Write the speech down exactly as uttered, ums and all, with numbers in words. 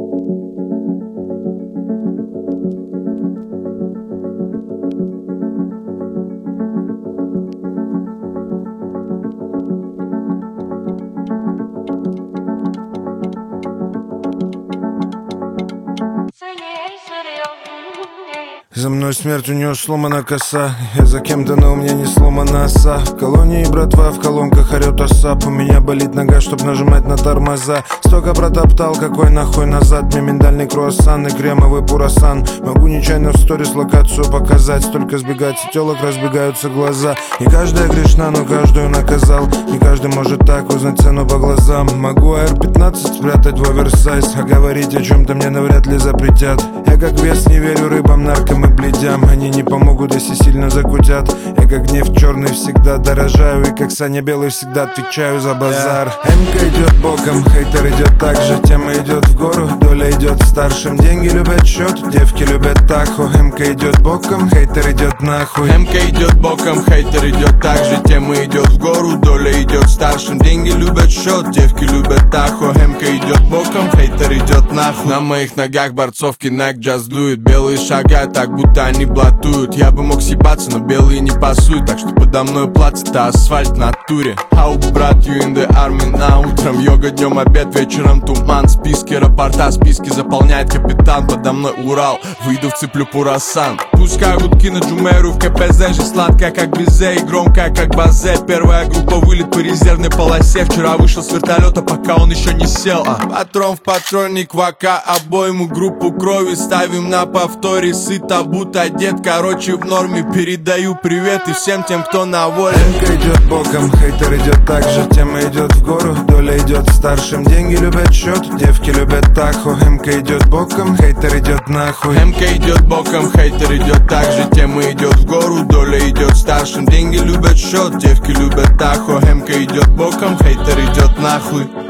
За мной смерть, у нее сломана коса. Я за кем-то, но у меня не сломана оса. В колонии братва, в колонках орет осап. У меня болит нога, чтоб нажимать на тормоза. Столько протоптал, какой нахуй назад. Мне миндальный круассан и кремовый пурасан. Могу нечаянно в сторис локацию показать. Столько сбегать и телок разбегаются глаза. Не каждая грешна, но каждую наказал. Не каждый может так узнать цену по глазам. Могу эр пятнадцать спрятать в оверсайз. А говорить о чем-то мне навряд ли запретят. Я как вес не верю рыбам, наркам и бледям. Они не помогут, если сильно закутят. Я как гнев черный всегда дорожаю. И как Саня Белый всегда отвечаю за базар. Эмка идет боком, хейтер идет так же. Тема идет в гору, доля идет старшим. Деньги любят счет, девки любят таху. Эмка идет боком, хейтер идет нахуй. Эмка идет боком, хейтер идет так же. Тема идет в гору, доля идет старшим. Деньги любят счет, девки любят таху. Эмка идет боком, хейтер идет нахуй. На моих ногах борцовки Nike Just Do It. Белые шагают так, будто они блатуют. Я бы мог съебаться, но белые не пасуют. Так что подо мной плац, это асфальт в натуре. Ау, брат, you in the army на утром. Йога днем, обед, вечером туман. Списки аэропорта, списки заполняет капитан. Подо мной Урал, выйду, вцеплю пурасан. Пускай гудки на Джумеру в ка пэ зэ же. Сладкая как безе и громкая как базе. Первая группа вылет по резервной полосе. Вчера вышел с вертолета, пока он еще не сел. а. Патрон в патронник, вака, обойму, группу крови ставим на повторе. Сыто, будто одет, короче в норме. Передаю привет и всем тем, кто на воле. Эмка идет боком, хейтер идет так же. Тема идет в гору, доля идет старшим. Деньги любят счет, девки любят таху. Эмка идет боком, хейтер идет нахуй. Эмка идет боком, хейтер идет так же. Тема идет в гору, доля идет старшим. Деньги любят счет, девки любят таху. Эмка идет боком, хейтер идет нахуй.